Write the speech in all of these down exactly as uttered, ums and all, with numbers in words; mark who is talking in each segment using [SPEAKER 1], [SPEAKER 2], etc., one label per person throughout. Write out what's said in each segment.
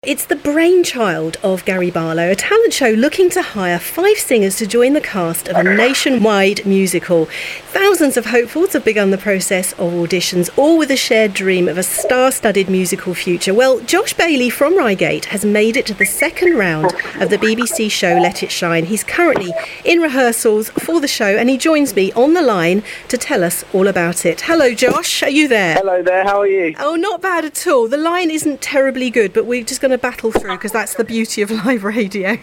[SPEAKER 1] It's the brainchild of Gary Barlow, a talent show looking to hire five singers to join the cast of a nationwide musical. Thousands of hopefuls have begun the process of auditions, all with a shared dream of a star-studded musical future. Well, Josh Bailey from Reigate has made it to the second round of the B B C show Let It Shine. He's currently in rehearsals for the show and he joins me on the line to tell us all about it. Hello, Josh. Are you there?
[SPEAKER 2] Hello there. How are you?
[SPEAKER 1] Oh, not bad at all. The line isn't terribly good, but we're just going to battle through because that's the beauty of live radio.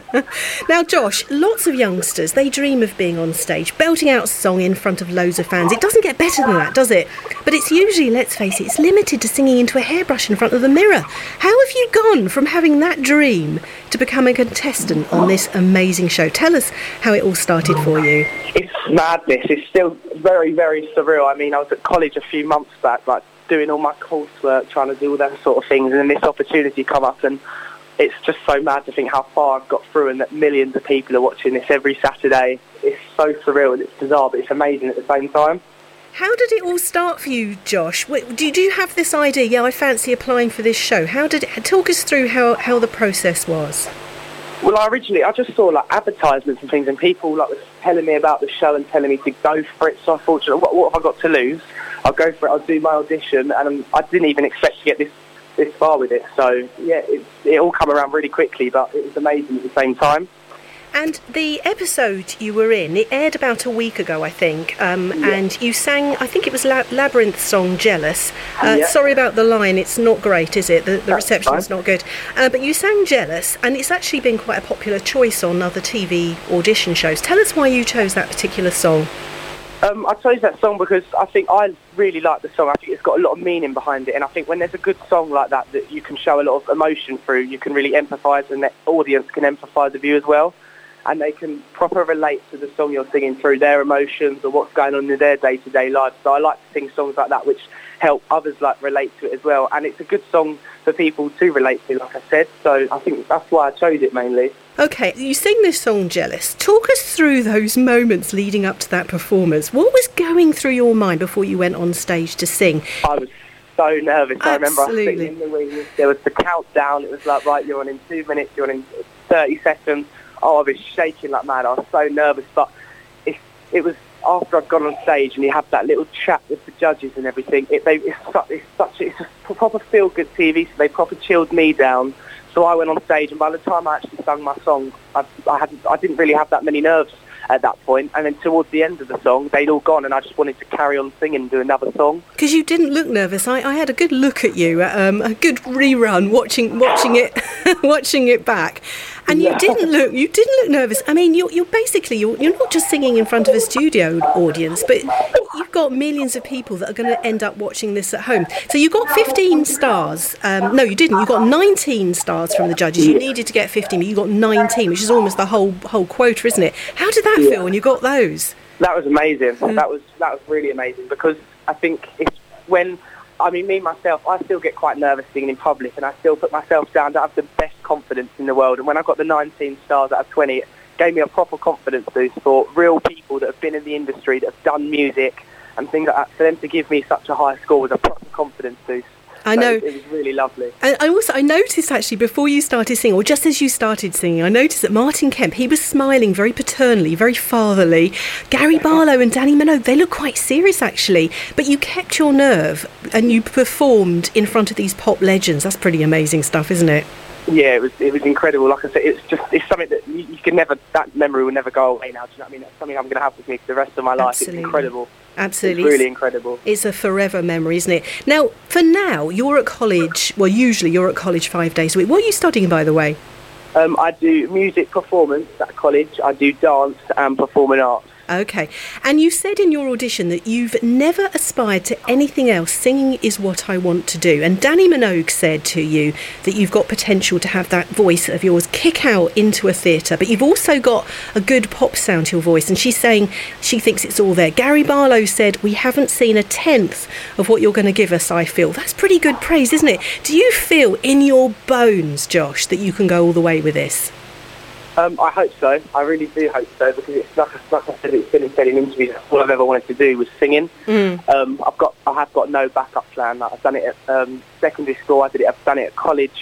[SPEAKER 1] Now, Josh, lots of youngsters, they dream of being on stage, belting out a song in front of loads of fans. It doesn't get better than that, does it? But it's usually, let's face it, it's limited to singing into a hairbrush in front of the mirror. How have you gone from having that dream to become a contestant on this amazing show? Tell us how it all started for you.
[SPEAKER 2] It's madness. It's still very, very surreal. I mean, I was at college a few months back, like doing all my coursework, trying to do all those sort of things, and then this opportunity come up, and it's just so mad to think how far I've got through and that millions of people are watching this every Saturday. It's so surreal and it's bizarre, but it's amazing at the same time.
[SPEAKER 1] How did it all start for you, Josh? Do you have this idea, yeah, I fancy applying for this show? How did it, talk us through how, how the process was.
[SPEAKER 2] Well, I originally, I just saw like advertisements and things, and people like was telling me about the show and telling me to go for it, so I thought, what, what have I got to lose? I'll go for it, I'll do my audition, and I didn't even expect to get this this far with it, so yeah, it, it all come around really quickly, but it was amazing at the same time.
[SPEAKER 1] And the episode you were in, it aired about a week ago, I think, um, yeah. And you sang, I think it was La- Labyrinth's song, Jealous. Uh, yeah. Sorry about the line, it's not great, is it? The, the reception's not good. Uh, but you sang Jealous, and it's actually been quite a popular choice on other T V audition shows. Tell us why you chose that particular song.
[SPEAKER 2] Um, I chose that song because I think I really like the song. I think it's got a lot of meaning behind it, and I think when there's a good song like that that you can show a lot of emotion through, you can really empathise, and the audience can empathise with you as well, and they can proper relate to the song you're singing through their emotions or what's going on in their day-to-day lives. So I like to sing songs like that which help others like relate to it as well, and it's a good song for people to relate to, like I said, so I think that's why I chose it mainly.
[SPEAKER 1] OK, you sing this song, Jealous. Talk us through those moments leading up to that performance. What was going through your mind before you went on stage to sing?
[SPEAKER 2] I was so nervous.
[SPEAKER 1] Absolutely.
[SPEAKER 2] I remember I was sitting in the wings. There was the countdown. It was like, right, you're on in two minutes, you're on in thirty seconds. Oh, I was shaking like mad. I was so nervous. But it, it was after I'd gone on stage and you have that little chat with the judges and everything. It, they, it's, such, it's, such, it's a proper feel-good T V, so they proper chilled me down. So I went on stage, and by the time I actually sung my song, I, I, hadn't, I didn't really have that many nerves at that point. And then towards the end of the song, they'd all gone, and I just wanted to carry on singing and do another song.
[SPEAKER 1] Because you didn't look nervous. I, I had a good look at you, um, a good rerun, watching watching it, watching it back. And you yeah. didn't look, you didn't look nervous. I mean, you're, you're basically, you're, you're not just singing in front of a studio audience, but you've got millions of people that are going to end up watching this at home. So you got fifteen stars. Um, no, you didn't. You got nineteen stars from the judges. You needed to get fifteen, but you got nineteen, which is almost the whole whole quota, isn't it? How did that
[SPEAKER 2] yeah.
[SPEAKER 1] feel when you got those?
[SPEAKER 2] That was amazing.
[SPEAKER 1] Mm.
[SPEAKER 2] That was that was really amazing, because I think it's when, I mean, me, myself, I still get quite nervous singing in public, and I still put myself down to have the best confidence in the world. And when I got the nineteen stars out of twenty, it gave me a proper confidence boost for real people that have been in the industry, that have done music and things like that. For them to give me such a high score was a proper confidence boost.
[SPEAKER 1] I know.
[SPEAKER 2] So it was really lovely.
[SPEAKER 1] And I also I noticed actually before you started singing, or just as you started singing, I noticed that Martin Kemp, he was smiling very paternally, very fatherly. Gary Barlow and Danny Minogue, they look quite serious actually, but you kept your nerve and you performed in front of these pop legends. That's pretty amazing stuff, isn't it?
[SPEAKER 2] Yeah, it was it was incredible. Like I said, it's just it's something that you, you can never, that memory will never go away now. Do you know what I mean? That's something I'm going to have with me for the rest of my life.
[SPEAKER 1] Absolutely.
[SPEAKER 2] It's incredible.
[SPEAKER 1] Absolutely.
[SPEAKER 2] It's really incredible.
[SPEAKER 1] It's a forever memory, isn't it? Now, for now, you're at college, well, usually you're at college five days a week. What are you studying, by the way?
[SPEAKER 2] Um, I do music performance at college. I do dance and performing arts.
[SPEAKER 1] OK. And you said in your audition that you've never aspired to anything else. Singing is what I want to do. And Danny Minogue said to you that you've got potential to have that voice of yours kick out into a theatre, but you've also got a good pop sound to your voice. And she's saying she thinks it's all there. Gary Barlow said, we haven't seen a tenth of what you're going to give us, I feel. That's pretty good praise, isn't it? Do you feel in your bones, Josh, that you can go all the way with this?
[SPEAKER 2] Um, I hope so. I really do hope so, because it's like, like I said, it's been said in interviews. All I've ever wanted to do was singing. Mm. Um, I've got, I have got no backup plan. Like, I've done it at um, secondary school. I did it. I've done it at college.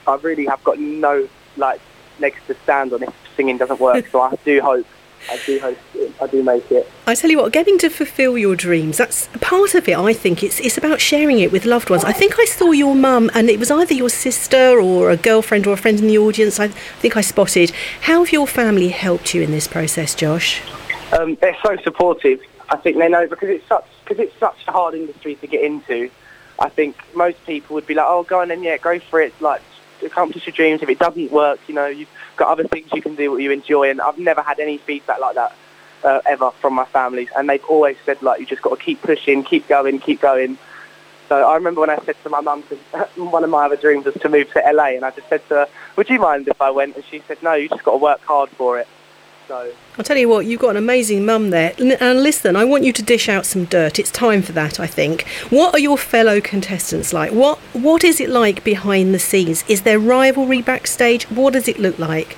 [SPEAKER 2] I really have got no like legs to stand on if singing doesn't work. So I do hope, I do hope, I do make it.
[SPEAKER 1] I tell you what, getting to fulfil your dreams, that's part of it. I think it's it's about sharing it with loved ones. I think I saw your mum, and it was either your sister or a girlfriend or a friend in the audience. I think I spotted. How have your family helped you in this process, Josh?
[SPEAKER 2] Um, they're so supportive. I think they know because it's such because it's such a hard industry to get into. I think most people would be like, "Oh, go on then, yeah, go for it. Like, accomplish your dreams. If it doesn't work, you know, you've got other things you can do what you enjoy." And I've never had any feedback like that uh, ever from my families. And they've always said, like, you just got to keep pushing, keep going, keep going. So I remember when I said to my mum, because one of my other dreams was to move to L A, and I just said to her, "Would you mind if I went?" And she said, "No, you just got to work hard for it." So
[SPEAKER 1] I'll tell you what, you've got an amazing mum there. And listen, I want you to dish out some dirt. It's time for that, I think. What are your fellow contestants like? What What is it like behind the scenes? Is there rivalry backstage? What does it look like?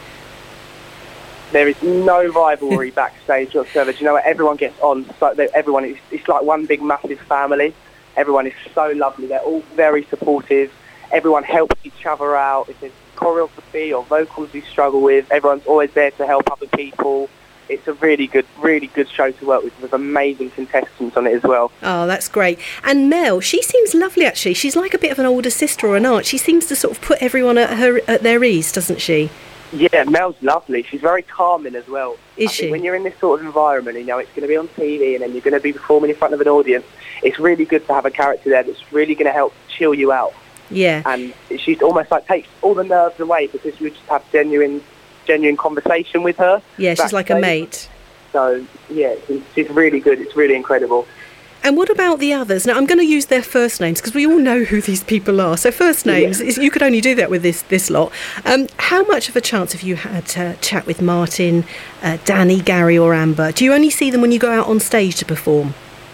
[SPEAKER 2] There is no rivalry backstage whatsoever. Do you know what? Everyone gets on. So everyone, it's, it's like one big, massive family. Everyone is so lovely. They're all very supportive. Everyone helps each other out. If there's choreography or vocals you struggle with, everyone's always there to help other people. It's a really good, really good show to work with, with amazing contestants on it as well.
[SPEAKER 1] Oh, that's great. And Mel, she seems lovely, actually. She's like a bit of an older sister or an aunt. She seems to sort of put everyone at her at their ease, doesn't she?
[SPEAKER 2] Yeah, Mel's lovely. She's very calming as well.
[SPEAKER 1] Is
[SPEAKER 2] I
[SPEAKER 1] she?
[SPEAKER 2] Think when you're in this sort of environment, you know, it's going to be on T V and then you're going to be performing in front of an audience, it's really good to have a character there that's really going to help chill you out.
[SPEAKER 1] Yeah.
[SPEAKER 2] And she's almost like takes all the nerves away because you just have genuine genuine conversation with her.
[SPEAKER 1] Yeah, she's like a mate.
[SPEAKER 2] So, yeah, she's really good. It's really incredible.
[SPEAKER 1] And what about the others? Now, I'm going to use their first names because we all know who these people are. So first names, yeah. You could only do that with this this lot. Um, how much of a chance have you had to chat with Martin, uh, Danny, Gary or Amber? Do you only see them when you go out on stage to perform?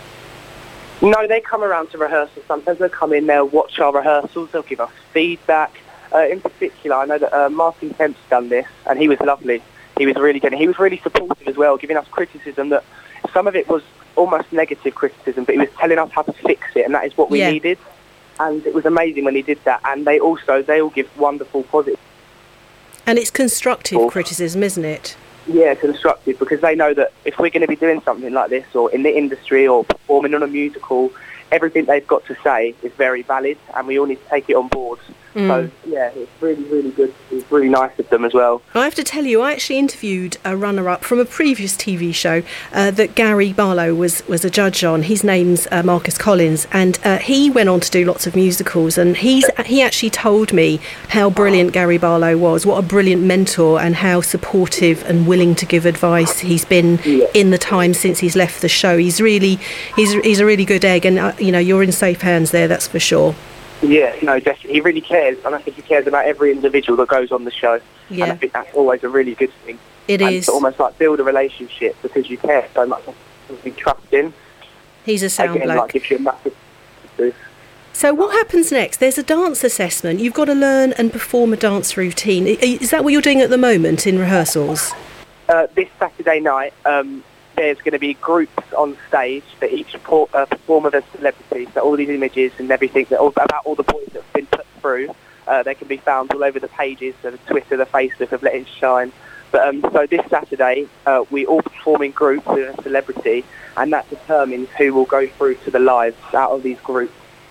[SPEAKER 2] No, they come around to rehearsals. Sometimes they'll come in, they'll watch our rehearsals, they'll give us feedback. Uh, in particular, I know that uh, Martin Kemp's done this, and he was lovely. He was really good. He was really supportive as well, giving us criticism that some of it was almost negative criticism, but he was telling us how to fix it, and that is what we
[SPEAKER 1] yeah.
[SPEAKER 2] needed. And it was amazing when he did that. And they also, they all give wonderful positive.
[SPEAKER 1] And it's constructive oh. criticism, isn't it?
[SPEAKER 2] Yeah, constructive, because they know that if we're going to be doing something like this, or in the industry, or performing on a musical, everything they've got to say is very valid, and we all need to take it on board. Mm. So, yeah, it's really, really good. It's really nice of them as well.
[SPEAKER 1] I have to tell you, I actually interviewed a runner-up from a previous T V show uh, that Gary Barlow was, was a judge on. His name's uh, Marcus Collins, and uh, he went on to do lots of musicals, and he's he actually told me how brilliant Gary Barlow was, what a brilliant mentor, and how supportive and willing to give advice he's been yeah. in the time since he's left the show. He's really, he's, he's a really good egg, and, uh, you know, you're in safe hands there, that's for sure.
[SPEAKER 2] Yeah, no, definitely. He really cares, and I think he cares about every individual that goes on the show.
[SPEAKER 1] Yeah.
[SPEAKER 2] And I think that's always a really good thing.
[SPEAKER 1] It
[SPEAKER 2] and
[SPEAKER 1] is.
[SPEAKER 2] To almost like build a relationship because you care so much, you trust in.
[SPEAKER 1] He's a sound
[SPEAKER 2] Again,
[SPEAKER 1] bloke.
[SPEAKER 2] like, gives you a massive boost.
[SPEAKER 1] So what happens next? There's a dance assessment. You've got to learn and perform a dance routine. Is that what you're doing at the moment in rehearsals?
[SPEAKER 2] Uh, this Saturday night, um, there's going to be groups on stage that each por- uh, perform with a celebrity. So all these images and everything that all, about all the boys that have been put through, uh, they can be found all over the pages, so the Twitter, the Facebook of Let It Shine. But um, so this Saturday, uh, we all perform in groups with a celebrity, and that determines who will go through to the lives out of these groups.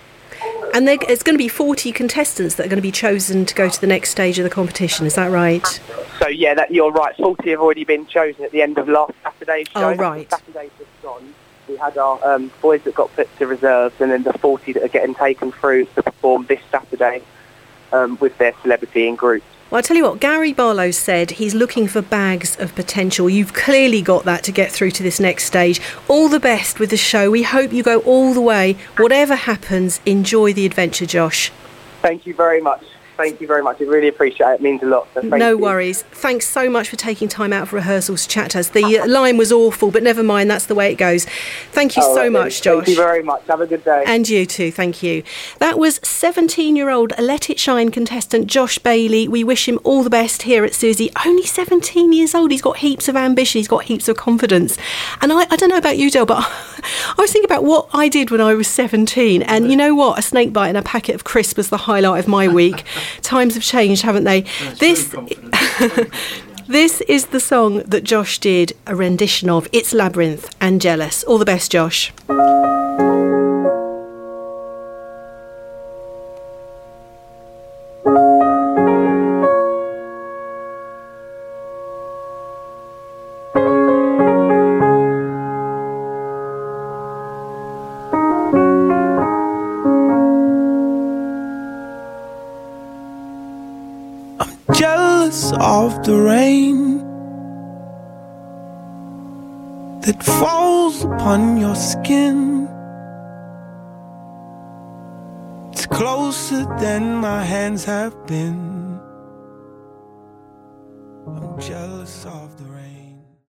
[SPEAKER 1] And there, it's going to be forty contestants that are going to be chosen to go to the next stage of the competition, is that right?
[SPEAKER 2] So yeah, that you're right. forty have already been chosen at the end of last Saturday's show.
[SPEAKER 1] Oh, right.
[SPEAKER 2] Saturday's just gone. We had our um, boys that got put to reserves, and then the forty that are getting taken through to perform this Saturday um, with their celebrity in groups.
[SPEAKER 1] Well, I tell you what, Gary Barlow said he's looking for bags of potential. You've clearly got that to get through to this next stage. All the best with the show. We hope you go all the way. Whatever happens, enjoy the adventure, Josh.
[SPEAKER 2] Thank you very much. Thank you very much. I really appreciate it. It means a lot. So thank
[SPEAKER 1] no
[SPEAKER 2] you.
[SPEAKER 1] worries. Thanks so much for taking time out for rehearsals to chat to us. The uh, line was awful, but never mind. That's the way it goes. Thank you
[SPEAKER 2] All
[SPEAKER 1] so
[SPEAKER 2] right,
[SPEAKER 1] much,
[SPEAKER 2] then.
[SPEAKER 1] Josh.
[SPEAKER 2] Thank you very much. Have a good day.
[SPEAKER 1] And you too. Thank you. That was seventeen-year-old Let It Shine contestant Josh Bailey. We wish him all the best here at Susie. Only seventeen years old. He's got heaps of ambition. He's got heaps of confidence. And I, I don't know about you, Del, but I was thinking about what I did when I was seventeen. And you know what? A snake bite and a packet of crisps was the highlight of my week. times have changed, haven't they?
[SPEAKER 3] No, it's
[SPEAKER 1] this
[SPEAKER 3] very confident. Very confident, yeah.
[SPEAKER 1] This is the song that Josh did a rendition of. It's Labyrinth and Jealous. All the best, Josh.
[SPEAKER 4] Jealous of the rain that falls upon your skin. It's closer than my hands have been. I'm jealous of